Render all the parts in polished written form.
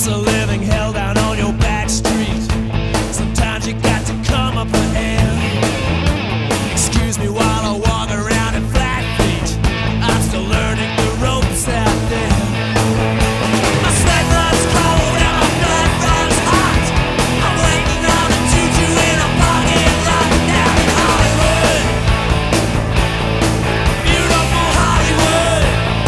It's a living hell down on your back street. Sometimes you got to come up for air. Excuse me while I walk around in flat feet. I'm still learning the ropes out there. My sweat runs cold and my blood runs hot. I'm waiting on a tutu in a parking lot down in Hollywood. Beautiful Hollywood.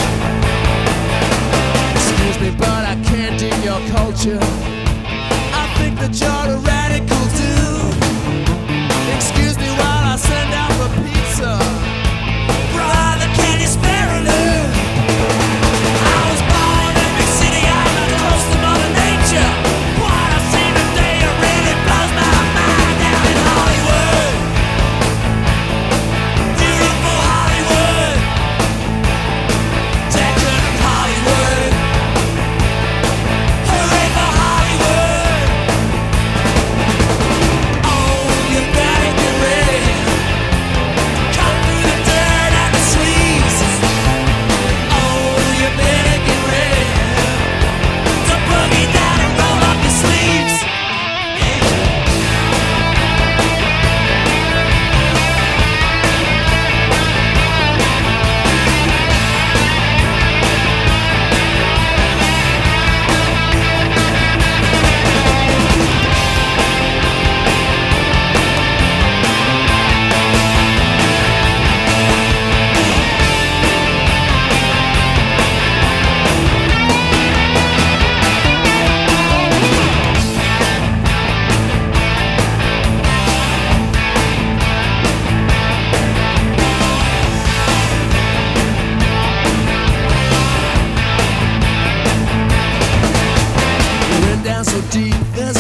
Excuse me, but I can't dig your culture. I think that you're a radical dude. Excuse me while I send out the pizza. Brother, can you spare a loon? I was born in a big city out on the coast of Mother Nature. What I see today really blows my mind down in Hollywood. Beautiful Hollywood. Decadent Hollywood. Hooray for Hollywood. Oh, you better get ready. Cut through the dirt and the sleaze. Oh, you better get ready to boogie down and roll up your sleeves. Went down so deep, there's